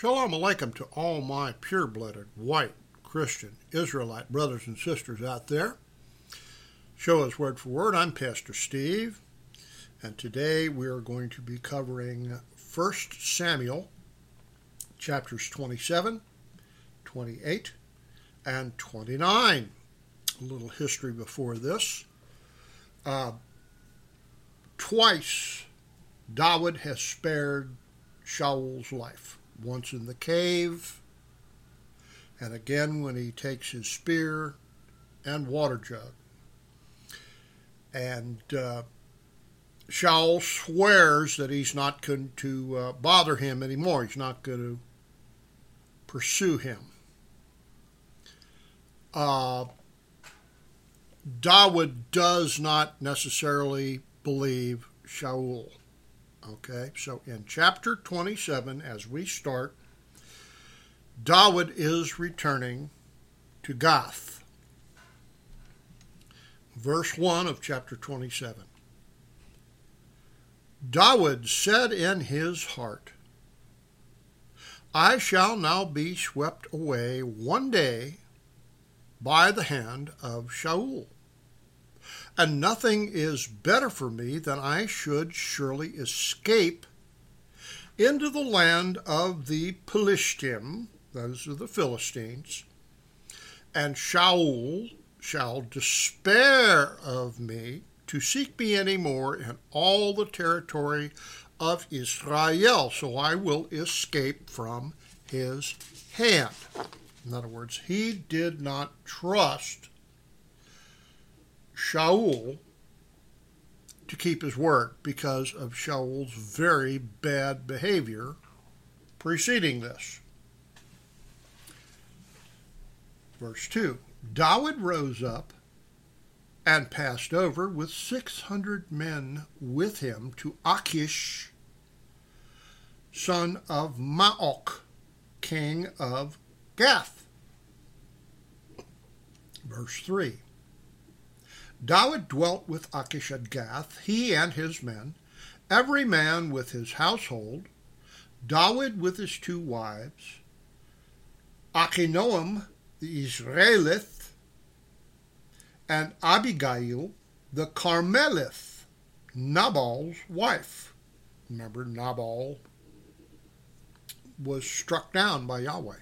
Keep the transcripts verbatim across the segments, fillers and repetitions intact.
Shalom Aleichem to all my pure-blooded, white, Christian, Israelite brothers and sisters out there. Show us word for word. I'm Pastor Steve, and today we are going to be covering First Samuel, chapters twenty-seven, twenty-eight, and twenty-nine. A little history before this. Uh, twice, David has spared Shaul's life. Once in the cave, and again when he takes his spear and water jug. And uh, Shaul swears that he's not going to uh, bother him anymore. He's not going to pursue him. Uh, David does not necessarily believe Shaul. Okay, so in chapter twenty-seven, as we start, David is returning to Gath. Verse one of chapter twenty-seven. David said in his heart, I shall now be swept away one day by the hand of Shaul. And nothing is better for me than I should surely escape into the land of the Pelishtim, those are the Philistines, and Shaul shall despair of me to seek me any more in all the territory of Israel, so I will escape from his hand. In other words, he did not trust Shaul to keep his word because of Shaul's very bad behavior preceding this. Verse two, David rose up and passed over with six hundred men with him to Achish, son of Maok, king of Gath. Verse three, David dwelt with Achish at Gath, he and his men, every man with his household, David with his two wives, Achinoam the Israelith, and Abigail the Carmelith, Nabal's wife. Remember, Nabal was struck down by Yahweh.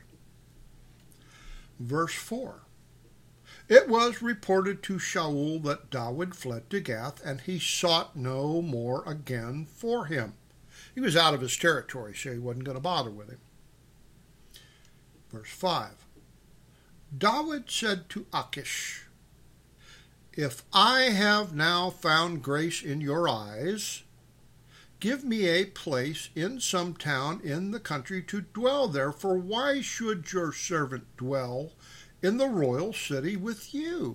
Verse four. It was reported to Shaul that David fled to Gath, and he sought no more again for him. He was out of his territory, so he wasn't going to bother with him. Verse five. David said to Achish, If I have now found grace in your eyes, give me a place in some town in the country to dwell there, for why should your servant dwell in the royal city with you?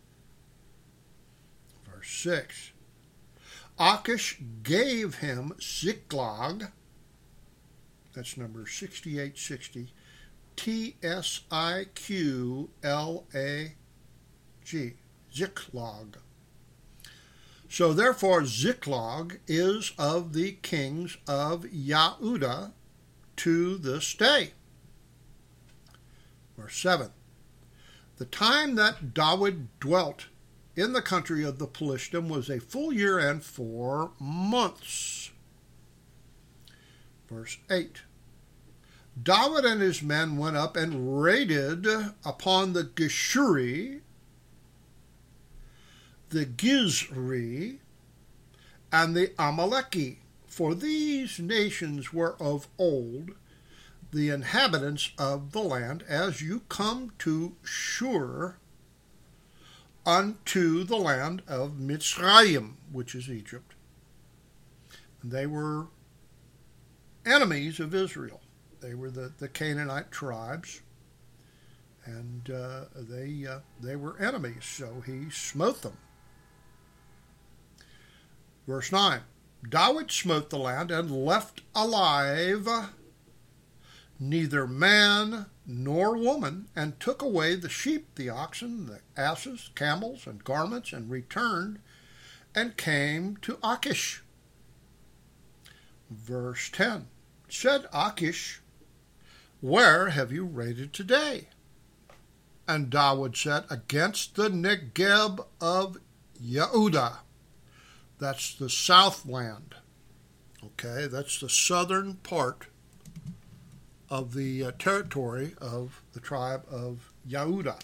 Verse six. Achish gave him Ziklag, that's number sixty-eight sixty, T S I Q L A G, Ziklag. So therefore Ziklag is of the kings of Yehudah to this day. Verse seven. The time that David dwelt in the country of the Pelishtim was a full year and four months. Verse eight. David and his men went up and raided upon the Geshuri, the Gizri, and the Amaleki, for these nations were of old the inhabitants of the land, as you come to Shur unto the land of Mitzrayim, which is Egypt. And they were enemies of Israel. They were the, the Canaanite tribes, and uh, they uh, they were enemies, so he smote them. Verse nine, David smote the land and left alive neither man nor woman, and took away the sheep, the oxen, the asses, camels, and garments, and returned, and came to Achish. Verse ten, said Achish, Where have you raided today? And David said, Against the Negeb of Yehuda. That's the southland. Okay, that's the southern part of the uh, territory of the tribe of Yehuda.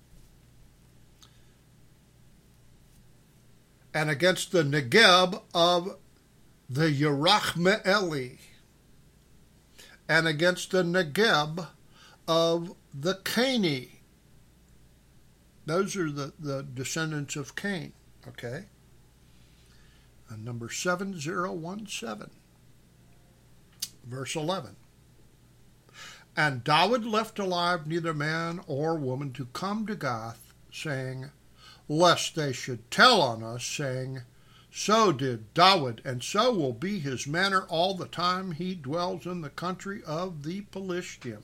And against the Negeb of the Yerachmeeli. And against the Negeb of the Cani. Those are the, the descendants of Cain, okay? And number seven zero one seven, verse eleven. And David left alive neither man or woman to come to Gath, saying, lest they should tell on us, saying, so did David, and so will be his manner all the time he dwells in the country of the Pelishtim.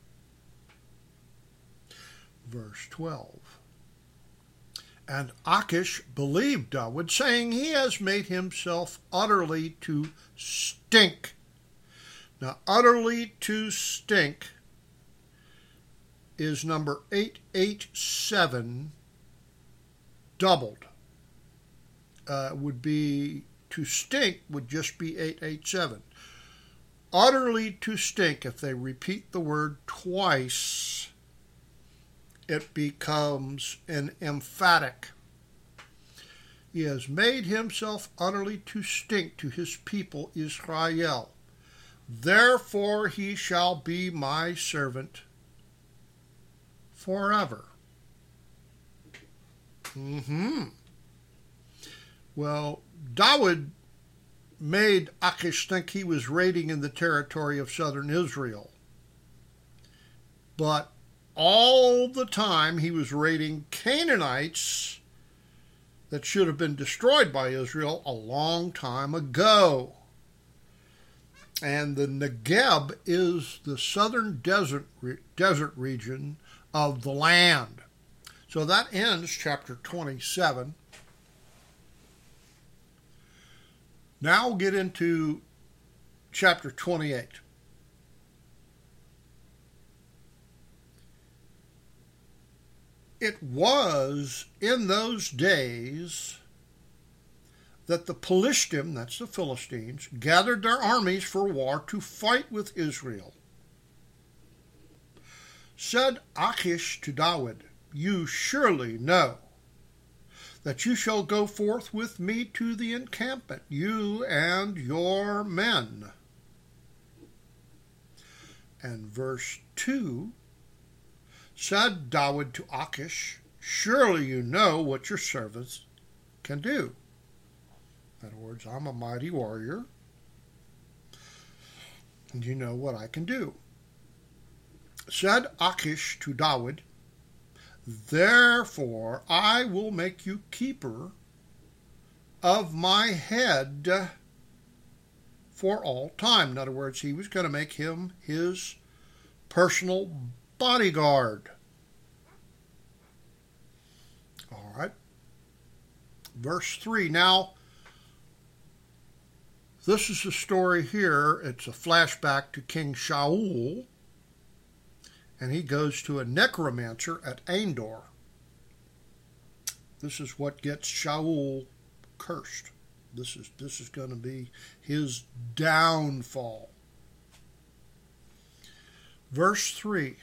Verse twelve. And Achish believed David, saying, he has made himself utterly to stink. Now, utterly to stink is number eight eight seven doubled. Uh, would be, to stink would just be eight eight seven. Utterly to stink, if they repeat the word twice, it becomes an emphatic. He has made himself utterly to stink to his people Israel. Therefore he shall be my servant forever. Mm-hmm. Well, David made Achish think he was raiding in the territory of southern Israel. But all the time he was raiding Canaanites that should have been destroyed by Israel a long time ago. And the Negeb is the southern desert, desert region of the land. So that ends chapter twenty-seven. Now we'll get into chapter twenty-eight. It was in those days that the Pelishtim, that's the Philistines, gathered their armies for war to fight with Israel. Said Achish to David, you surely know that you shall go forth with me to the encampment, you and your men. And verse two, said David to Achish, surely you know what your servants can do. In other words, I'm a mighty warrior, and you know what I can do. Said Achish to David, therefore I will make you keeper of my head for all time. In other words, he was going to make him his personal bodyguard. All right. Verse three. Now, this is the story here. It's a flashback to King Shaul. And he goes to a necromancer at Endor. This is what gets Shaul cursed. This is, this is going to be his downfall. Verse three.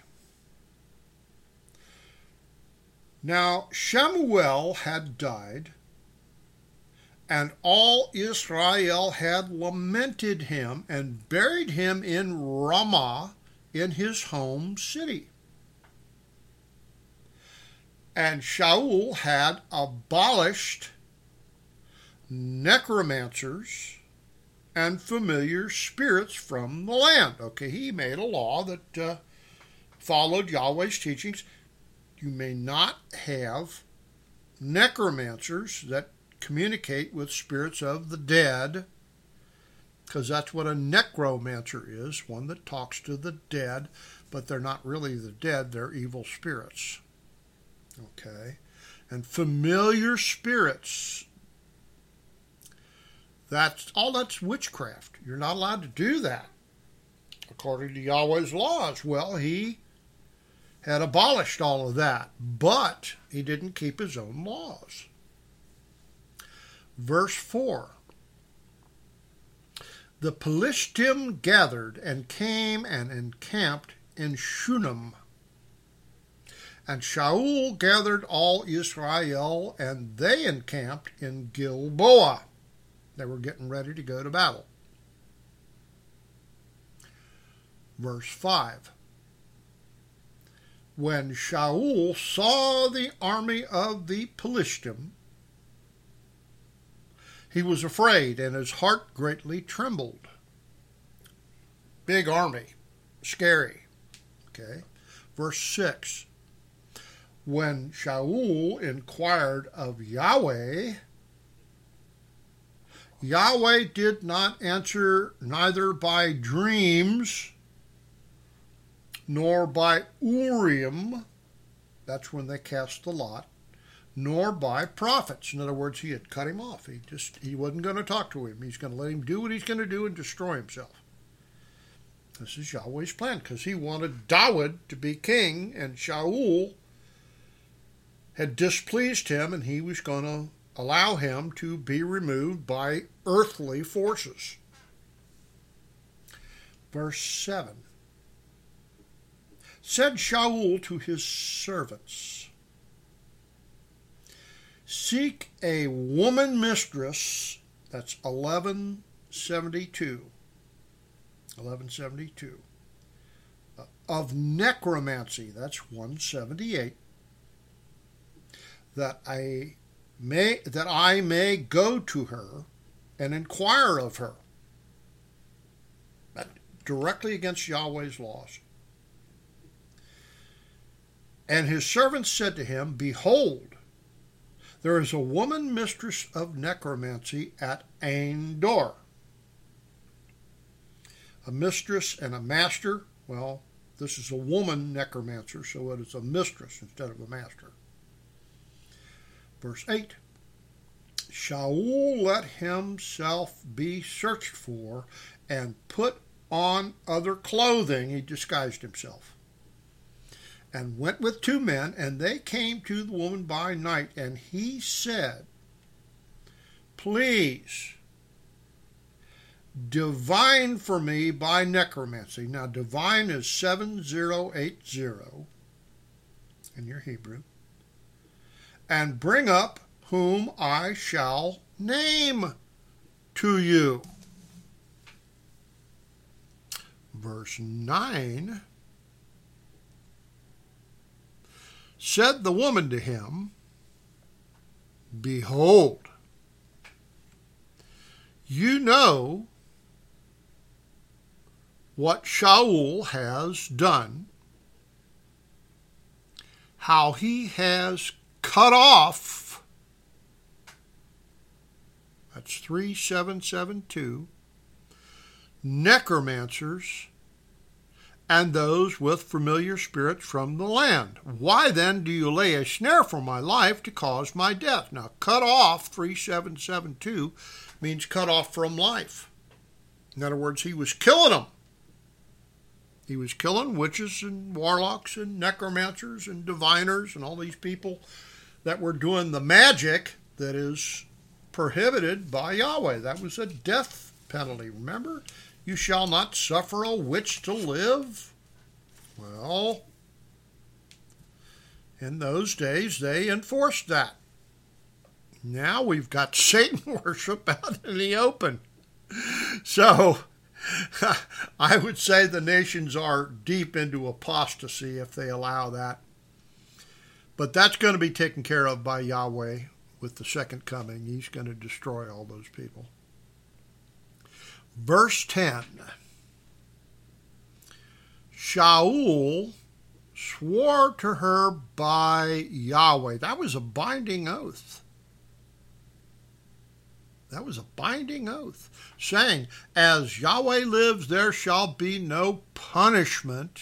Now Shemuel had died, and all Israel had lamented him and buried him in Ramah in his home city. And Shaul had abolished necromancers and familiar spirits from the land. Okay, he made a law that uh, followed Yahweh's teachings. You may not have necromancers that communicate with spirits of the dead, because that's what a necromancer is, one that talks to the dead, but they're not really the dead, they're evil spirits. Okay? And familiar spirits, that's all that's witchcraft. You're not allowed to do that. according to Yahweh's laws. Well, he had abolished all of that, but he didn't keep his own laws. Verse four. The Pelishtim gathered and came and encamped in Shunem. And Shaul gathered all Israel, and they encamped in Gilboa. They were getting ready to go to battle. Verse five. When Shaul saw the army of the Pelishtim, he was afraid, and his heart greatly trembled. Big army. Scary. Okay. Verse six. When Shaul inquired of Yahweh, Yahweh did not answer neither by dreams nor by Urim, that's when they cast the lot, nor by prophets. In other words, he had cut him off. He just he wasn't going to talk to him. He's going to let him do what he's going to do and destroy himself. This is Yahweh's plan, because he wanted Dawid to be king, and Shaul had displeased him, and he was going to allow him to be removed by earthly forces. Verse seven. Said Shaul to his servants, seek a woman mistress, that's eleven seventy-two, eleven seventy-two, of necromancy, that's one seventy-eight, that I may that I may go to her and inquire of her. That directly against Yahweh's laws. And his servants said to him, behold, there is a woman mistress of necromancy at Ain Dor. A mistress and a master, well, this is a woman necromancer, so it is a mistress instead of a master. Verse eight. Shaul let himself be searched for and put on other clothing. He disguised himself. And went with two men, and they came to the woman by night, and he said, please, divine for me by necromancy. Now, divine is seven zero eight zero in your Hebrew. And bring up whom I shall name to you. Verse nine. Said the woman to him, behold, you know what Shaul has done, how he has cut off, that's three seven seven two, necromancers, and those with familiar spirits from the land. Why then do you lay a snare for my life to cause my death? Now, cut off, three seven seven two, means cut off from life. In other words, he was killing them. He was killing witches and warlocks and necromancers and diviners and all these people that were doing the magic that is prohibited by Yahweh. That was a death penalty, remember? You shall not suffer a witch to live. Well, in those days, they enforced that. Now we've got Satan worship out in the open. So, I would say the nations are deep into apostasy if they allow that. But that's going to be taken care of by Yahweh with the second coming. He's going to destroy all those people. Verse ten. Shaul swore to her by Yahweh. That was a binding oath. That was a binding oath, saying, as Yahweh lives, there shall be no punishment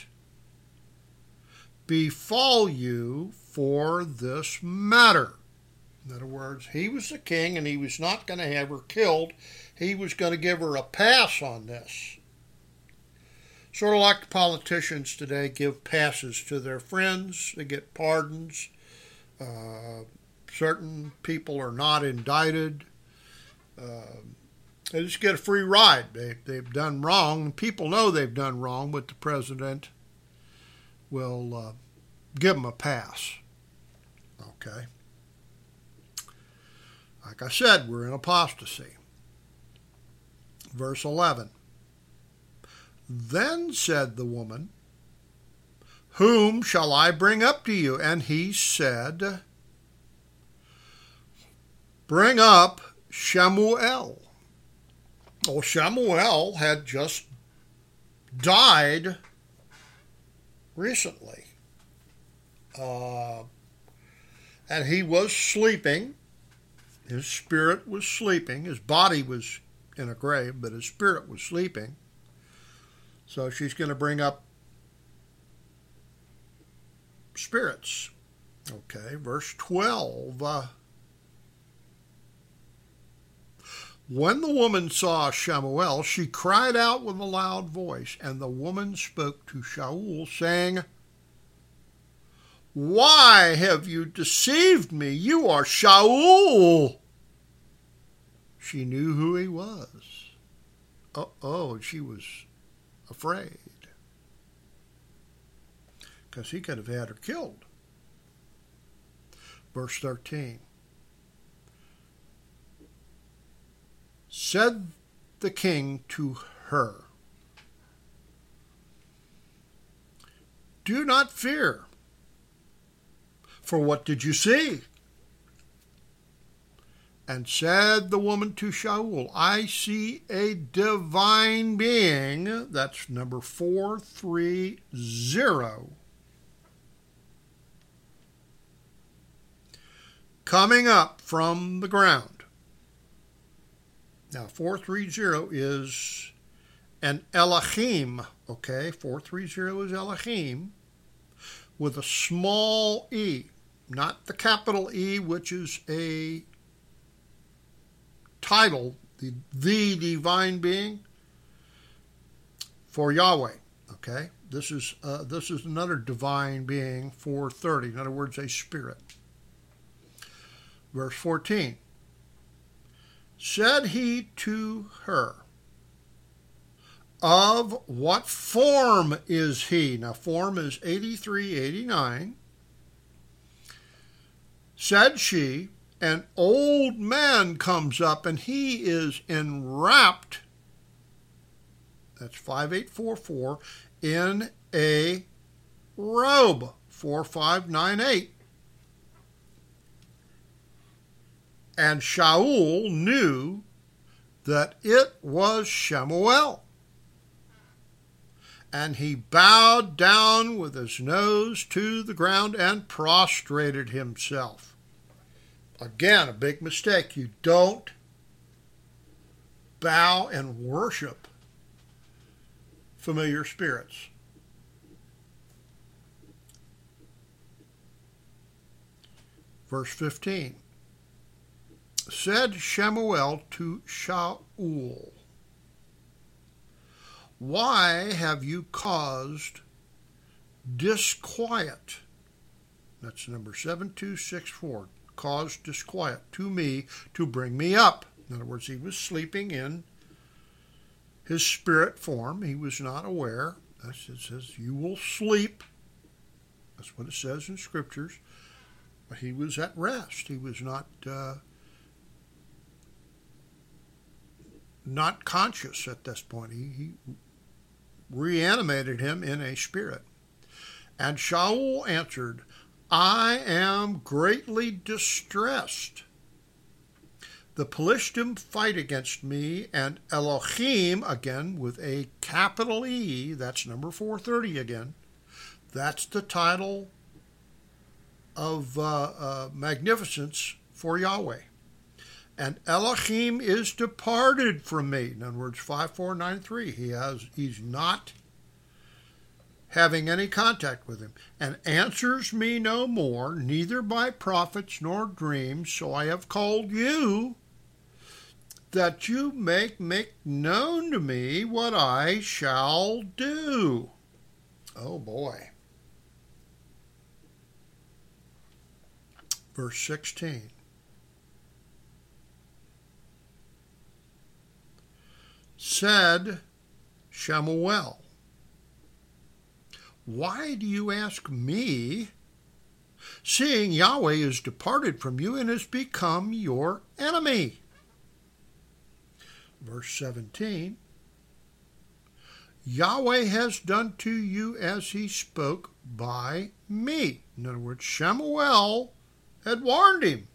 befall you for this matter. In other words, he was the king, and he was not going to have her killed. He was going to give her a pass on this. Sort of like the politicians today give passes to their friends. They get pardons. Uh, certain people are not indicted. Uh, they just get a free ride. They, they've done wrong. People know they've done wrong, but the president will uh, give them a pass. Okay? Like I said, we're in apostasy. Verse eleven. Then said the woman, whom shall I bring up to you? And he said, bring up Shemuel. Well, Shemuel had just died recently. Uh, and he was sleeping. His spirit was sleeping. His body was in a grave, but his spirit was sleeping. So she's going to bring up spirits. Okay, verse twelve. Uh, when the woman saw Shemuel, she cried out with a loud voice, and the woman spoke to Shaul, saying, why have you deceived me? You are Shaul. She knew who he was. Uh-oh, she was afraid. Because he could have had her killed. Verse thirteen. Said the king to her, do not fear. For what did you see? And said the woman to Shaul, I see a divine being, that's number four three zero, coming up from the ground. Now, four three zero is an Elohim, okay? four three zero is Elohim with a small e. Not the capital E, which is a title, the, the divine being for Yahweh. Okay, this is uh, this is another divine being, four thirty. In other words, a spirit. Verse fourteen. Said he to her, of what form is he? Now, form is eighty-three eighty-nine. Said she, an old man comes up, and he is enwrapped, that's five eight four four, in a robe, four five nine eight. And Shaul knew that it was Shemuel. And he bowed down with his nose to the ground and prostrated himself. Again, a big mistake. You don't bow and worship familiar spirits. Verse fifteen. Said Shemuel to Shaul, why have you caused disquiet? That's number seven two six four. Caused disquiet to me to bring me up. In other words, he was sleeping in his spirit form. He was not aware. That's, it says, you will sleep. That's what it says in scriptures. But he was at rest. He was not uh, not conscious at this point. He, he reanimated him in a spirit. And Shaul answered, I am greatly distressed. The Pelishtim fight against me, and Elohim, again with a capital E, that's number four thirty again, that's the title of uh, uh, magnificence for Yahweh. And Elohim is departed from me. In other words, five four nine three. He has, he's not having any contact with him, and answers me no more, neither by prophets nor dreams, so I have called you, that you may make known to me what I shall do. Oh boy. Verse sixteen. Said Shemuel, why do you ask me, seeing Yahweh is departed from you and has become your enemy? Verse seventeen, Yahweh has done to you as he spoke by me. In other words, Shemuel had warned him.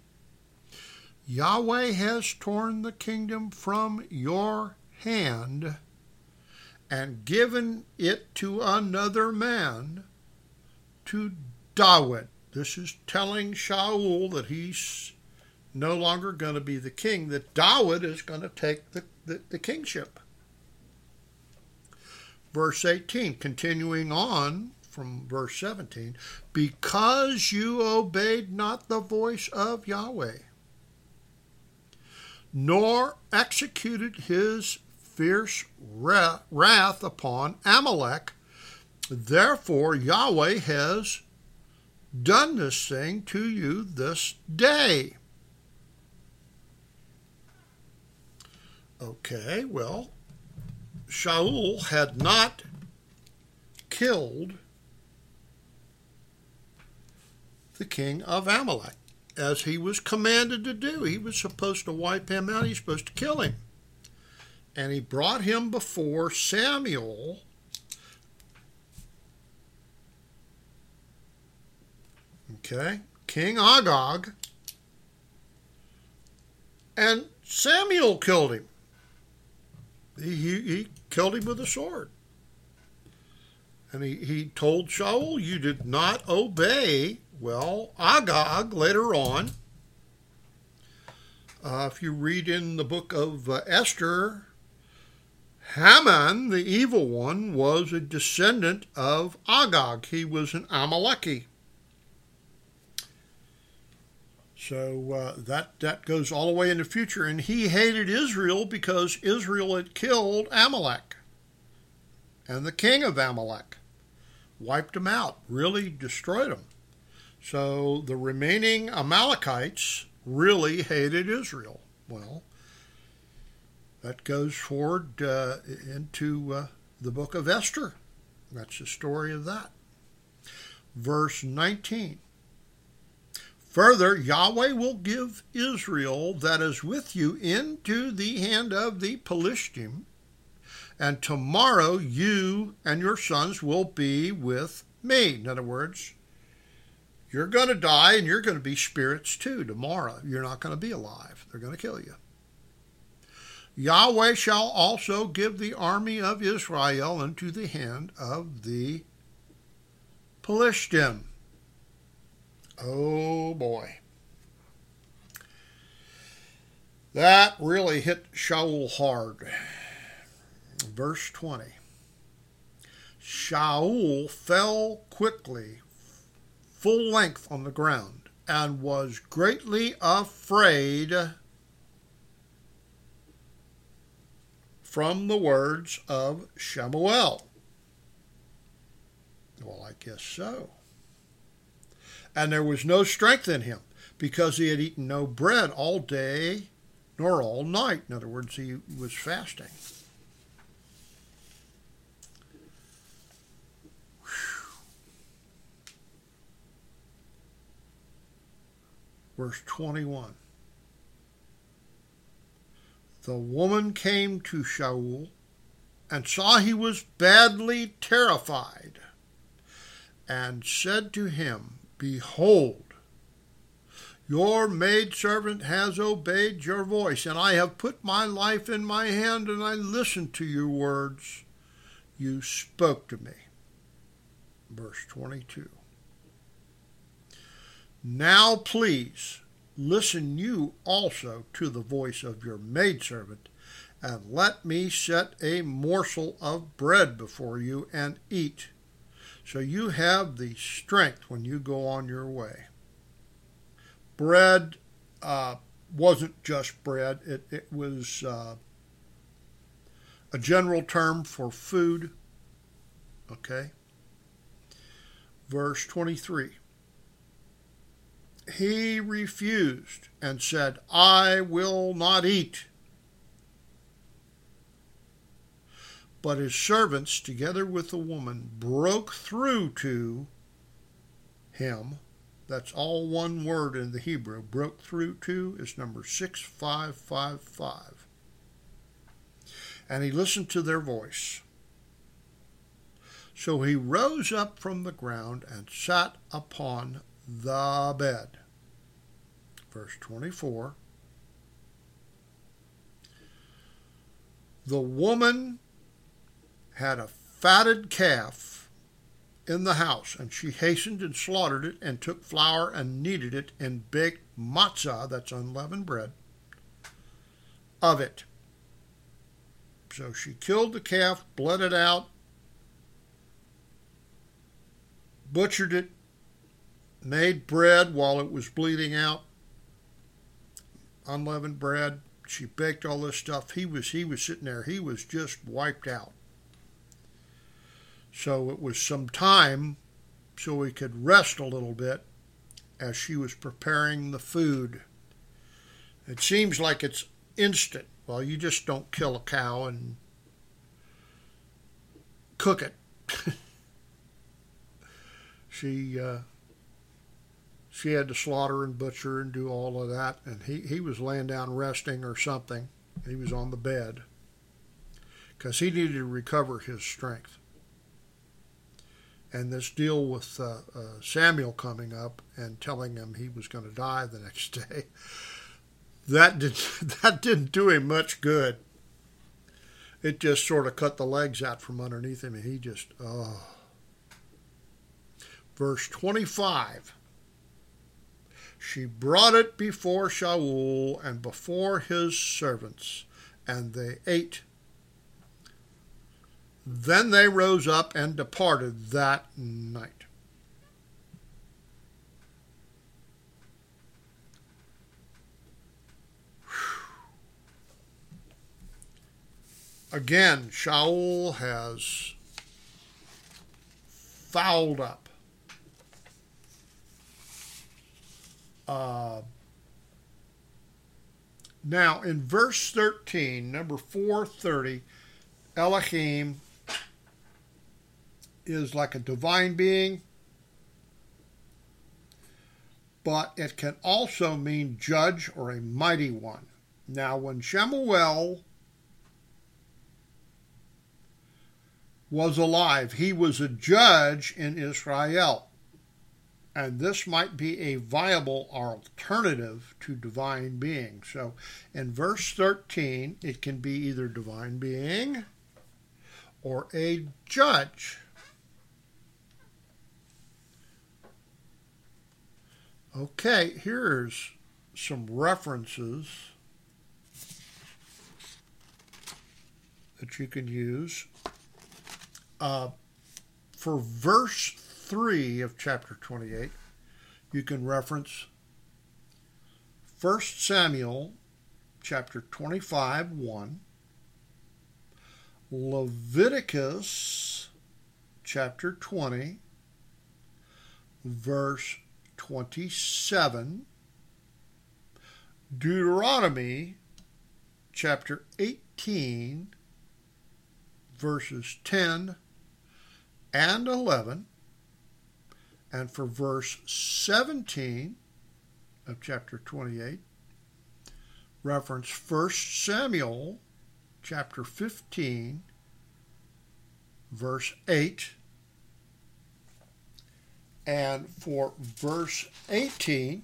Yahweh has torn the kingdom from your hand and given it to another man, to Dawid. This is telling Shaul that he's no longer going to be the king, that Dawid is going to take the, the, the kingship. Verse eighteen, continuing on from verse seventeen, because you obeyed not the voice of Yahweh, nor executed his fierce wrath upon Amalek, therefore Yahweh has done this thing to you this day. Okay, well, Shaul had not killed the king of Amalek, as he was commanded to do. He was supposed to wipe him out. He's supposed to kill him. And he brought him before Samuel. Okay, King Agag. And Samuel killed him. He, he, he killed him with a sword. And he, he told Shaul, you did not obey. Well, Agag, later on, uh, if you read in the book of uh, Esther, Haman, the evil one, was a descendant of Agag. He was an Amaleki. So uh, that, that goes all the way in the future. And he hated Israel because Israel had killed Amalek. And the king of Amalek wiped him out, really destroyed him. So the remaining Amalekites really hated Israel. Well, that goes forward uh, into uh, the book of Esther. That's the story of that. Verse nineteen. Further, Yahweh will give Israel that is with you into the hand of the Pelishtim, and tomorrow you and your sons will be with me. In other words, you're going to die and you're going to be spirits too tomorrow. You're not going to be alive. They're going to kill you. Yahweh shall also give the army of Israel into the hand of the Pelishtim. Oh boy. That really hit Shaul hard. Verse twenty. Shaul fell quickly, full length on the ground, and was greatly afraid from the words of Shemuel. Well, I guess so. And there was no strength in him, because he had eaten no bread all day nor all night. In other words, he was fasting. Verse twenty-one. The woman came to Shaul and saw he was badly terrified, and said to him, Behold, your maidservant has obeyed your voice, and I have put my life in my hand, and I listened to your words. You spoke to me. Verse twenty-two. Now please, listen you also to the voice of your maidservant, and let me set a morsel of bread before you and eat, so you have the strength when you go on your way. Bread, uh, wasn't just bread. It, it was uh, a general term for food. Okay. Verse twenty-three. He refused and said, I will not eat. But his servants, together with the woman, broke through to him. That's all one word in the Hebrew. Broke through to is number six five five five. And he listened to their voice. So he rose up from the ground and sat upon the bed. Verse twenty-four. The woman had a fatted calf in the house, and she hastened and slaughtered it, and took flour and kneaded it, and baked matzah, that's unleavened bread, of it. So she killed the calf, bled it out, butchered it, made bread while it was bleeding out, unleavened bread. She baked all this stuff. He was he was sitting there. He was just wiped out. So it was some time so he could rest a little bit as she was preparing the food. It seems like it's instant. Well, you just don't kill a cow and cook it. she uh, she had to slaughter and butcher and do all of that, and he, he was laying down resting or something. He was on the bed because he needed to recover his strength. And this deal with uh, uh, Samuel coming up and telling him he was going to die the next day, that, did, that didn't do him much good. It just sort of cut the legs out from underneath him, and he just, oh. Verse twenty-five. She brought it before Shaul and before his servants, and they ate. Then they rose up and departed that night. Again, Shaul has fouled up. Uh, now, in verse thirteen, number four thirty, Elohim is like a divine being, but it can also mean judge or a mighty one. Now, when Shemuel was alive, he was a judge in Israel, and this might be a viable alternative to divine being. So, in verse thirteen, it can be either divine being or a judge. Okay, here's some references that you can use. Uh, for verse three of chapter twenty-eight, you can reference First Samuel chapter twenty-five, one, Leviticus chapter twenty, verse twenty-seven, Deuteronomy chapter eighteen, verses ten and eleven, and for verse seventeen of chapter twenty-eight, reference First Samuel chapter fifteen, verse eight, and for verse eighteen,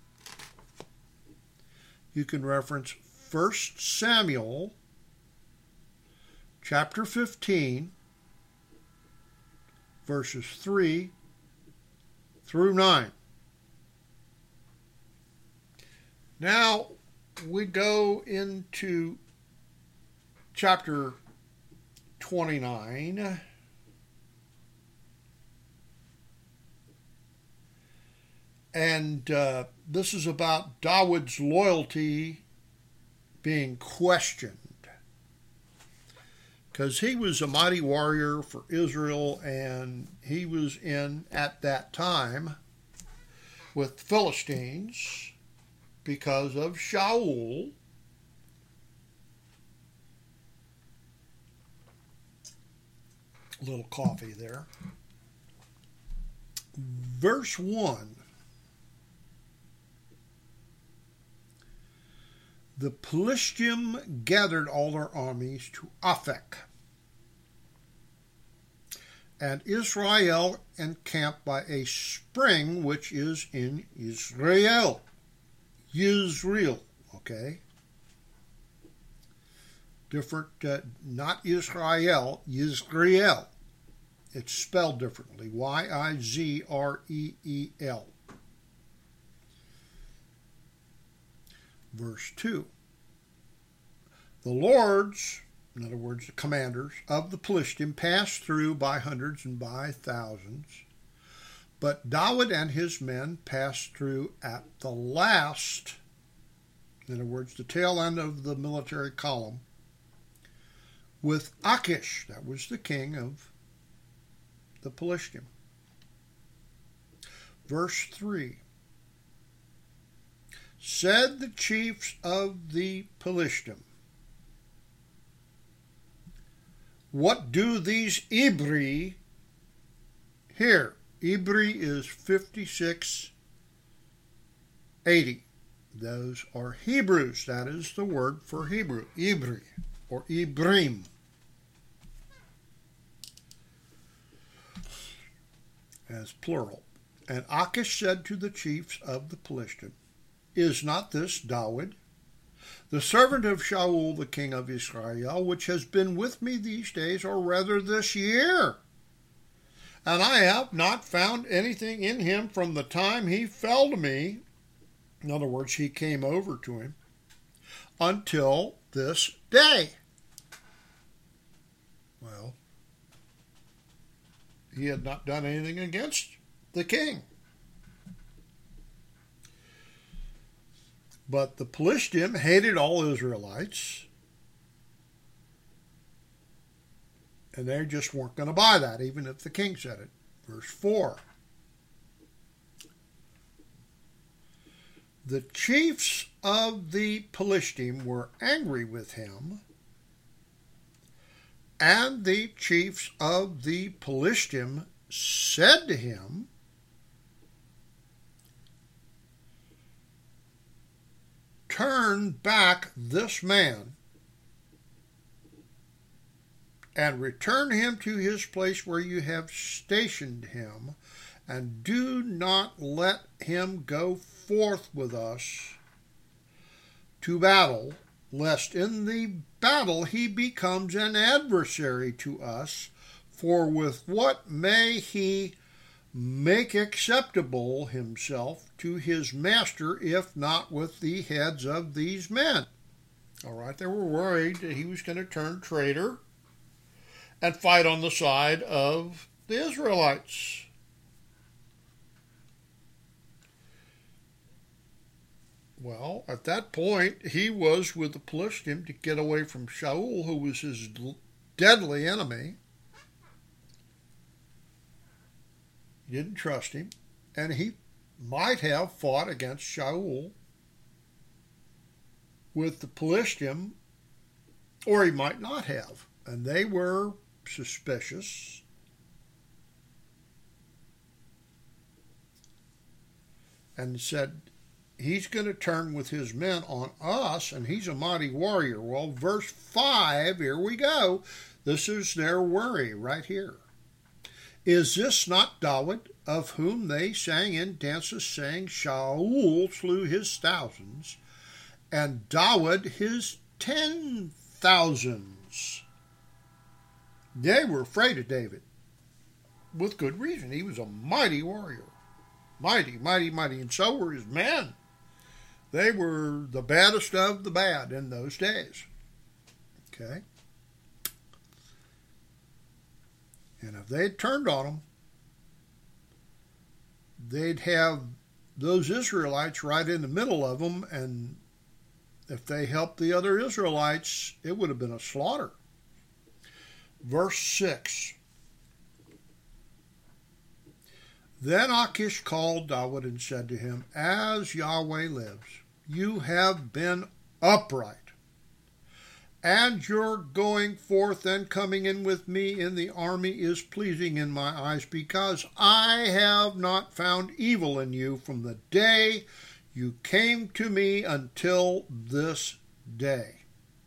you can reference First Samuel chapter fifteen, verses three through nine. Now we go into chapter twenty-nine. And uh, this is about Dawood's loyalty being questioned. Because he was a mighty warrior for Israel, and he was in, at that time, with Philistines because of Shaul. A little coffee there. Verse one. The Pelishtim gathered all their armies to Aphek, and Israel encamped by a spring which is in Israel. Yisrael, okay? Different, uh, not Israel, Yisrael. It's spelled differently, Y I Z R E E L. Verse two. The lords, in other words, the commanders of the Pelishtim, passed through by hundreds and by thousands, but Dawid and his men passed through at the last, in other words, the tail end of the military column, with Achish, that was the king of the Pelishtim. Verse three. Said the chiefs of the Pelishtim, what do these Ibri here? Ibri is fifty-six eighty. Those are Hebrews. That is the word for Hebrew. Ibri or Ibrim. As plural. And Achish said to the chiefs of the Pelishtim, is not this Dawid, the servant of Shaul, the king of Israel, which has been with me these days, or rather this year? And I have not found anything in him from the time he fell to me, in other words, he came over to him, until this day. Well, he had not done anything against the king. But the Pelishtim hated all Israelites, and they just weren't going to buy that, even if the king said it. Verse four. The chiefs of the Pelishtim were angry with him, and the chiefs of the Pelishtim said to him, turn back this man and return him to his place where you have stationed him, and do not let him go forth with us to battle, lest in the battle he becomes an adversary to us, for with what may he make acceptable himself to his master, if not with the heads of these men? All right, they were worried that he was going to turn traitor and fight on the side of the Israelites. Well, at that point, he was with the Pelishtim to get away from Shaul, who was his deadly enemy. He didn't trust him, and he might have fought against Shaul with the Pelishtim, or he might not have. And they were suspicious. And said, he's going to turn with his men on us, and he's a mighty warrior. Well, verse five, here we go. This is their worry right here. Is this not Dawid, of whom they sang in dances, saying, Shaul slew his thousands, and Dawid his ten thousands? They were afraid of David, with good reason. He was a mighty warrior. Mighty, mighty, mighty. And so were his men. They were the baddest of the bad in those days. Okay? And if they'd turned on them, they'd have those Israelites right in the middle of them, and if they helped the other Israelites, it would have been a slaughter. Verse six. Then Achish called David and said to him, As Yahweh lives, you have been upright, and your going forth and coming in with me in the army is pleasing in my eyes, because I have not found evil in you from the day you came to me until this day.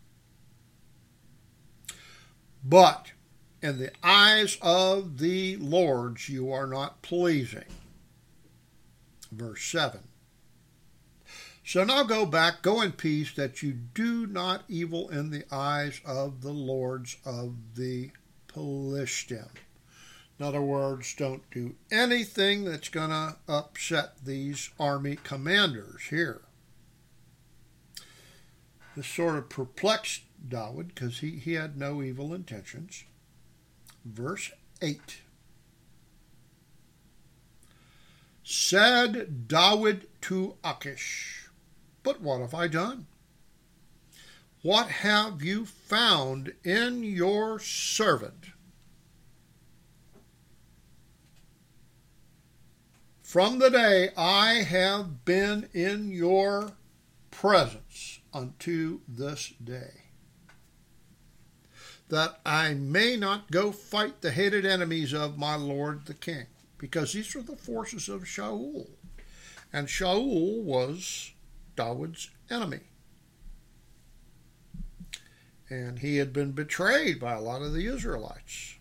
But in the eyes of the lords you are not pleasing. Verse seven. So now go back, go in peace, that you do not evil in the eyes of the lords of the Pelishtim. In other words, don't do anything that's going to upset these army commanders here. This sort of perplexed David because he, he had no evil intentions. Verse eight. Said David to Achish, But what have I done? What have you found in your servant? From the day I have been in your presence unto this day, that I may not go fight the hated enemies of my lord the king. Because these are the forces of Shaul. And Shaul was David's enemy. And he had been betrayed by a lot of the Israelites.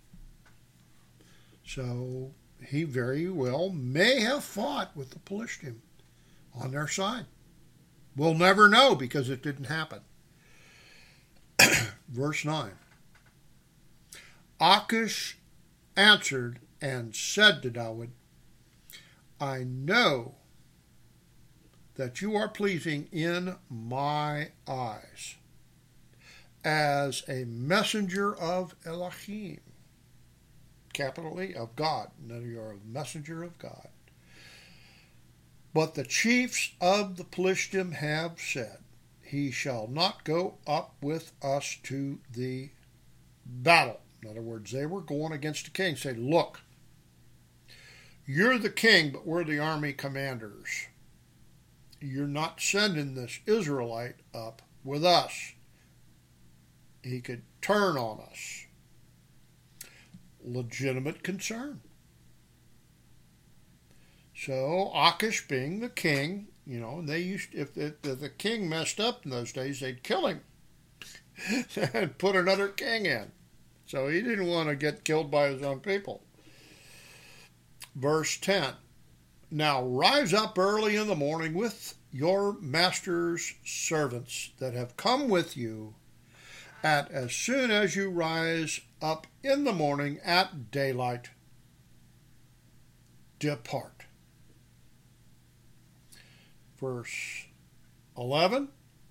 So he very well may have fought with the Pelishtim on their side. We'll never know because it didn't happen. Verse nine. Achish answered and said to David, I know that you are pleasing in my eyes as a messenger of Elohim, capital E, of God. No, you are a messenger of God. But the chiefs of the Pelishtim have said, he shall not go up with us to the battle. In other words, they were going against the king, saying, look, you're the king, but we're the army commanders. You're not sending this Israelite up with us. He could turn on us. Legitimate concern. So Achish, being the king, you know, they used if, if, if the king messed up in those days, they'd kill him and put another king in. So he didn't want to get killed by his own people. Verse ten. Now rise up early in the morning with your master's servants that have come with you, and as soon as you rise up in the morning at daylight, depart. Verse eleven.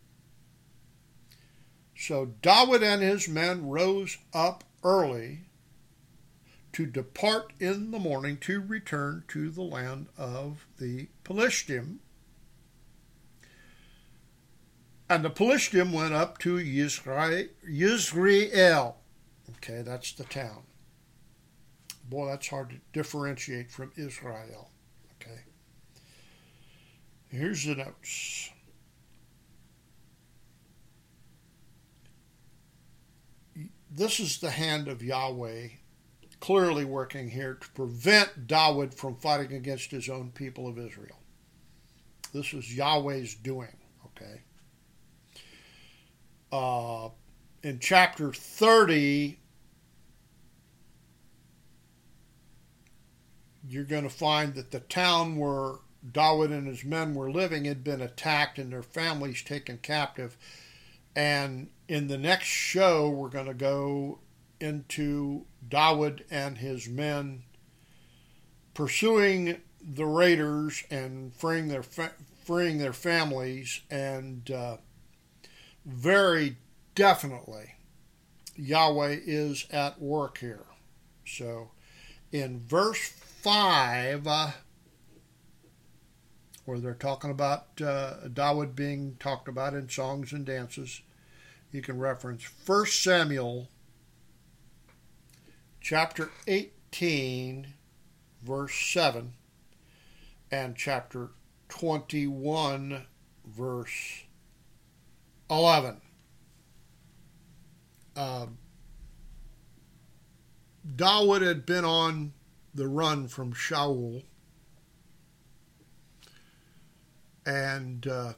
So David and his men rose up early to depart in the morning to return to the land of the Pelishtim. And the Pelishtim went up to Yisrael. Okay, that's the town. Boy, that's hard to differentiate from Israel. Okay. Here's the notes. This is the hand of Yahweh clearly working here to prevent David from fighting against his own people of Israel. This is Yahweh's doing, okay? Uh, in chapter thirty, you're going to find that the town where David and his men were living had been attacked and their families taken captive. And in the next show, we're going to go into David and his men pursuing the raiders and freeing their fa- freeing their families, and uh, very definitely Yahweh is at work here. So in verse five, uh, where they're talking about uh, Dawood being talked about in songs and dances, you can reference First Samuel chapter eighteen, verse seven, and chapter twenty-one, verse eleven. Uh, Dawood had been on the run from Shaul, and uh,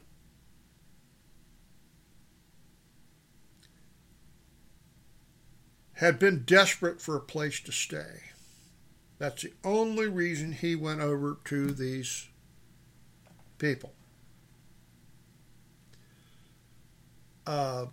had been desperate for a place to stay. That's the only reason he went over to these people. Uh,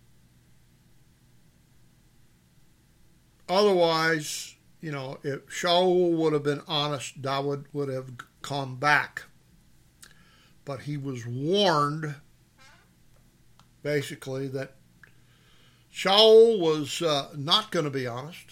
otherwise, you know, if Shaul would have been honest, Dawood would have come back. But he was warned, basically, that Shaul was uh, not going to be honest.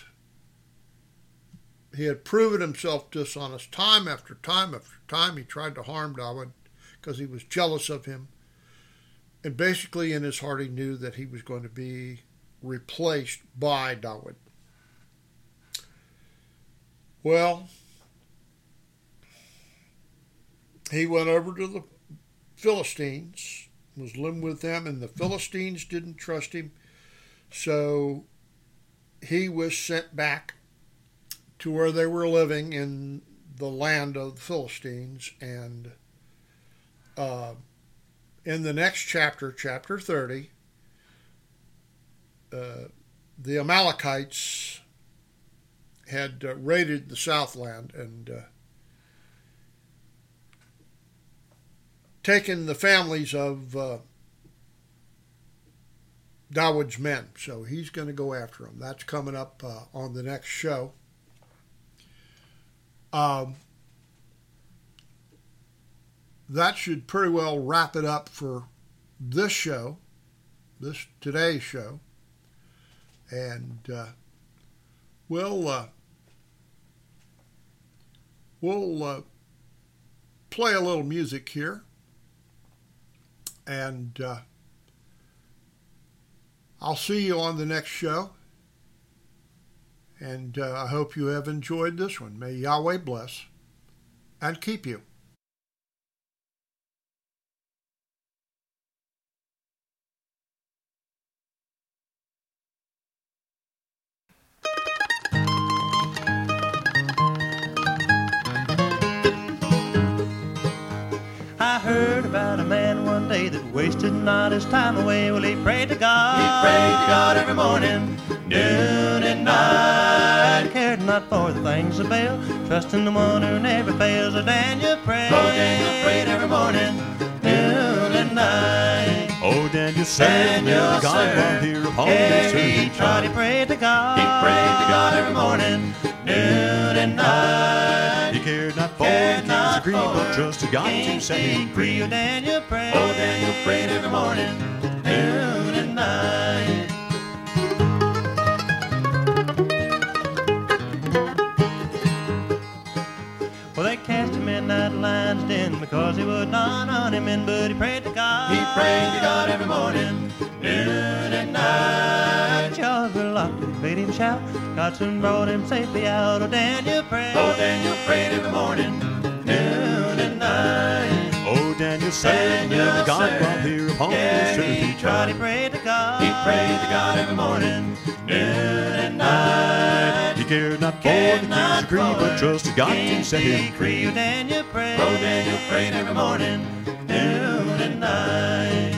He had proven himself dishonest time after time after time. He tried to harm Dawood because he was jealous of him. And basically, in his heart, he knew that he was going to be replaced by Dawood. Well, he went over to the Philistines, was living with them, and the Philistines didn't trust him. So he was sent back to where they were living in the land of the Philistines. And uh, in the next chapter, chapter thirty, uh, the Amalekites had uh, raided the Southland and uh, taken the families of uh, Dawood's men. So he's going to go after them. That's coming up uh, on the next show. Um, that should pretty well wrap it up for this show, this today's show. And uh, we'll uh, we'll uh, play a little music here, and uh, I'll see you on the next show. And uh, I hope you have enjoyed this one. May Yahweh bless and keep you. I heard about a man one day that wasted not his time away. Well, he prayed to God. He prayed to God every morning, noon and night. Cared not for the things of Baal, trusting the one who never fails. Oh, Daniel prayed. Oh, Daniel prayed every morning, noon and night. Oh, Daniel said, Daniel God served. will hear upon Hey, his he servant. tried, he prayed to God. He prayed to God every morning, noon and night. He cared not for Cared the king's not decree, for but trusted God to set him free. Oh, Daniel prayed. Oh, Daniel prayed every morning, noon and night. Well, they cast him in that lion's den because he would not hunt him in, but he prayed to God. He prayed to God every morning, noon and night. Jaws were locked and bade him shout. God soon brought him safely out. Oh, Daniel prayed. Oh, Daniel prayed every morning, noon and night. Oh, Daniel said, Daniel God said, will hear upon yeah, his he servant. Tried, he prayed to God. He prayed to God every morning, noon and night. He cared not for Cared the king's not decree, for but trusted God to king's set him decree. free. Oh, Daniel prayed. Oh, Daniel prayed every morning, noon and night.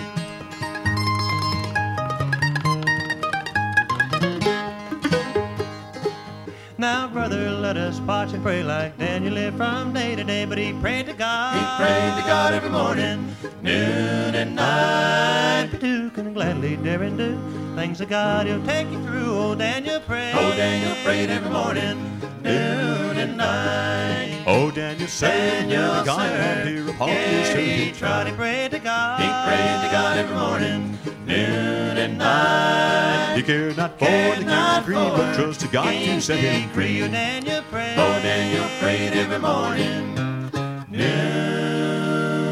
Now, brother, let us watch and pray like Daniel lived from day to day, but he prayed to God. He prayed to God every morning, noon and night. If you do, can gladly dare and do things that God will take you through. Oh, Daniel prayed. Oh, Daniel prayed every morning, noon and night. Oh, Daniel said, Daniel God said, will hear upon yeah, his he servant. Tried, he prayed to God. He prayed to God every morning, noon and night. He cared not for Cared the king's not decree, for but trusted God to king's set him free. Oh, Daniel prayed. Oh, Daniel prayed every morning, noon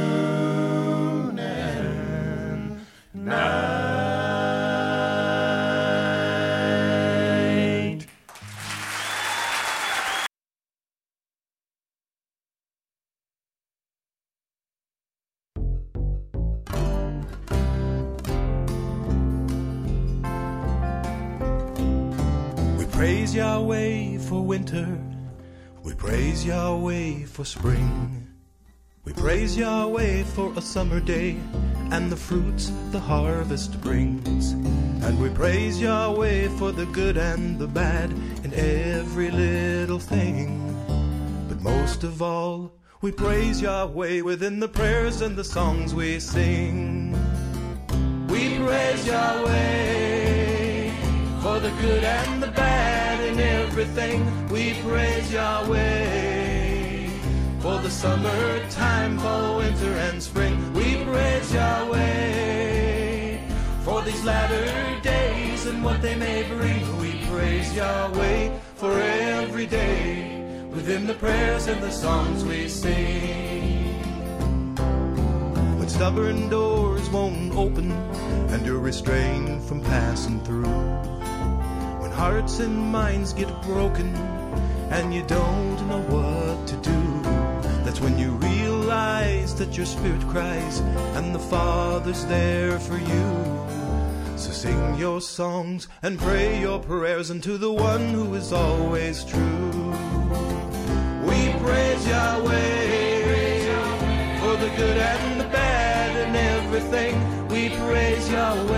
praise Yahweh for winter. We praise Yahweh for spring. We praise Yahweh for a summer day and the fruits the harvest brings. And we praise Yahweh for the good and the bad in every little thing. But most of all, we praise Yahweh within the prayers and the songs we sing. We praise Yahweh for the good and the bad in everything. We praise Yahweh for the summertime, fall, winter, and spring. We praise Yahweh for these latter days and what they may bring. We praise Yahweh for every day within the prayers and the songs we sing. When stubborn doors won't open and you're restrained from passing through, when hearts and minds get broken and you don't know what to do, that's when you realize that your spirit cries and the Father's there for you. So sing your songs and pray your prayers unto the one who is always true. We praise Yahweh for the good and the bad and everything. We praise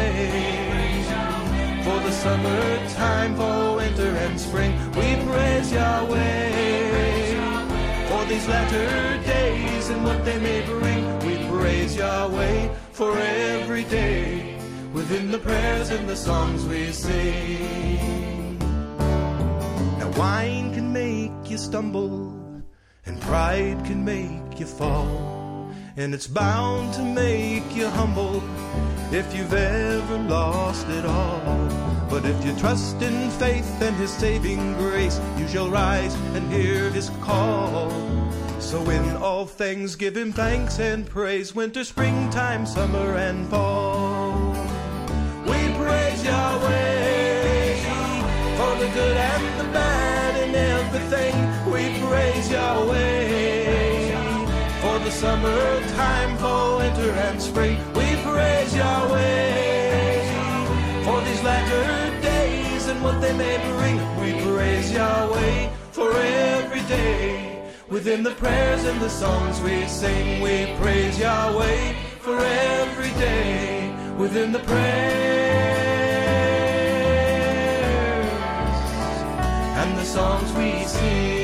Yahweh for the summertime, fall, winter, and spring. We praise Yahweh for these latter days and what they may bring. We praise Yahweh for every day within the prayers and the songs we sing. Now wine can make you stumble and pride can make you fall, and it's bound to make you humble if you've ever lost it all. But if you trust in faith and His saving grace, you shall rise and hear His call. So in all things give Him thanks and praise, winter, springtime, summer, and fall. We praise Yahweh for the good and the bad in everything. We praise Yahweh for the summertime, fall, winter, and spring. We praise Yahweh for these latter days and what they may bring. We praise Yahweh for every day within the prayers and the songs we sing. We praise Yahweh for every day within the prayers and the songs we sing.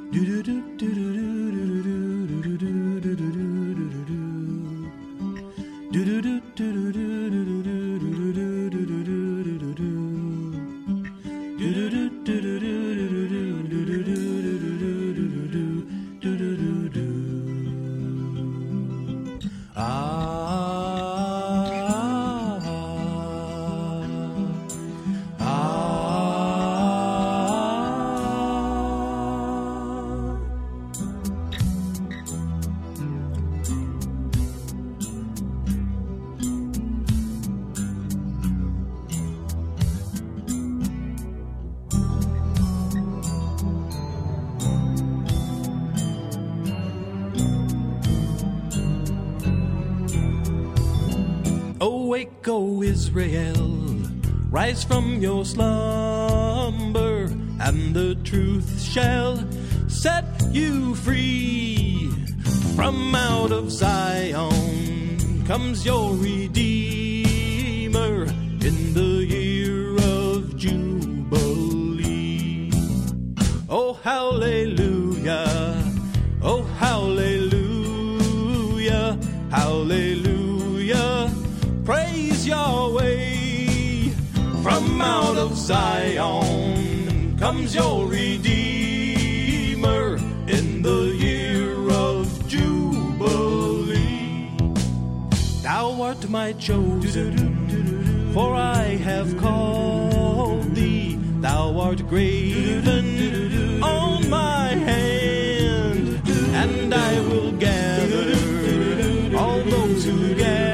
Awake, O Israel, rise from your slumber, and the truth shall set you free. From out of Zion comes your Redeemer in the year of Jubilee. Oh, hallelujah, oh, hallelujah, hallelujah. Praise Yahweh. From out of Zion comes your Redeemer in the year of Jubilee. Thou art my chosen, for I have called thee. Thou art graven on my hand, and I will gather all those who gather.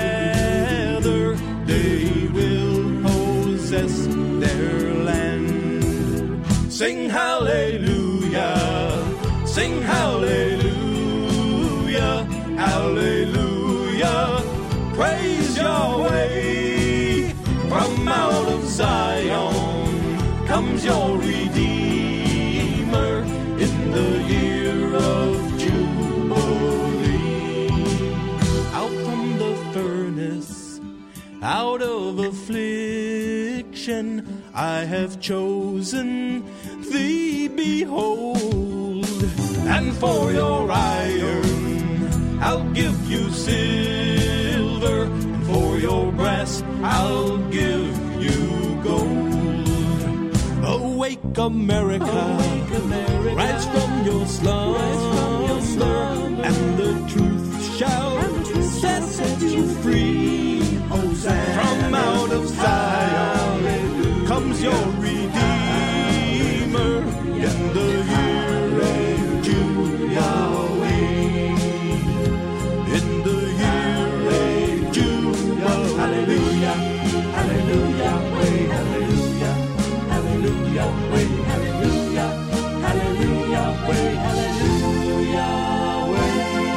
They will possess their land. Sing hallelujah, sing hallelujah, hallelujah. Praise Yahweh. From out of Zion comes your Redeemer in the year of Jubilee. Out from the furnace, out of affliction, I have chosen thee, behold. And for your iron I'll give you silver, and for your brass I'll give you gold. Awake, America, Awake, America. Rise from your slumber, from your slumber. And the truth shall set, set you free. Hosanna. From out of Zion Hallelujah. Comes your Redeemer in the year of Jubilee. In the year of Jubilee. Hallelujah, hallelujah, way, hallelujah, hallelujah, way, hallelujah, hallelujah, way, hallelujah, way.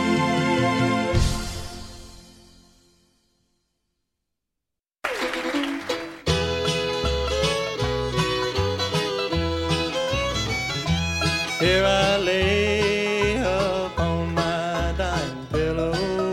Here I lay upon my dying pillow.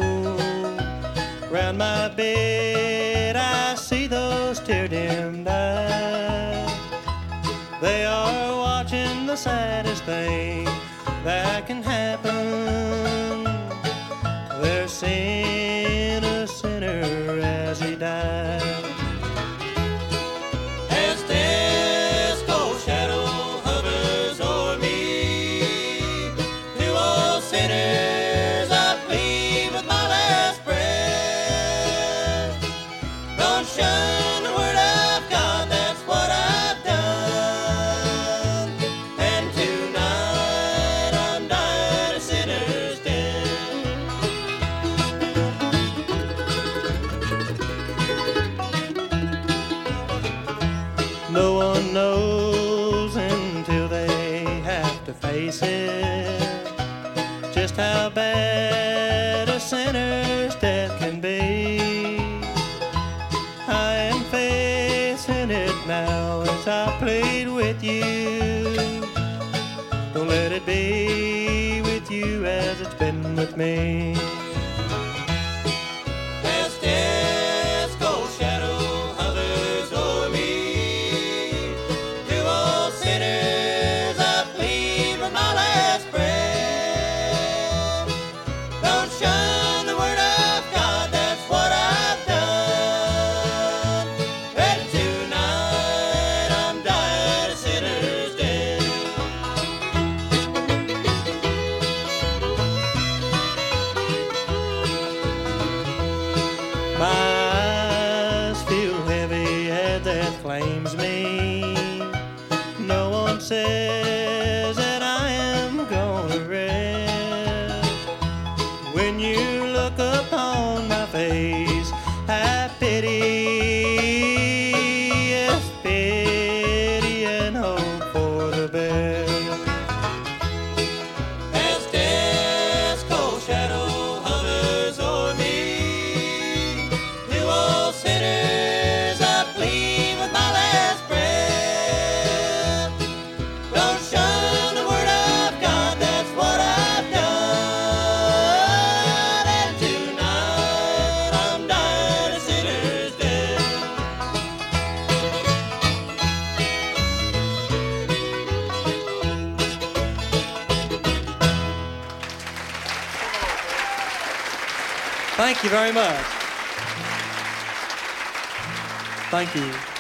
Round my bed I see those tear-dimmed eyes. They are watching the saddest thing that can happen. They're seeing a sinner as he dies. As death's cold shadow hovers o'er me, to all sinners I plead with my last breath. Don't shun the word of God, that's what I've done. And tonight I'm dying a sinner's death. No one knows until they have to face it just how bad a sinner's death can be. I am facing it now as I plead with you. Don't let it be with you as it's been with me. As death's cold shadow hovers o'er me, to all sinners I plead with my last breath. pain. No one says that I am gonna rest. When you look upon my face, have pity, yes, pity, and hope for the best. As death's cold shadow hovers o'er me, to all sinners I plead with my last breath. Don't shun the word of God, that's what I've done. And tonight I'm dying a sinner's death. Thank you very much. Thank you.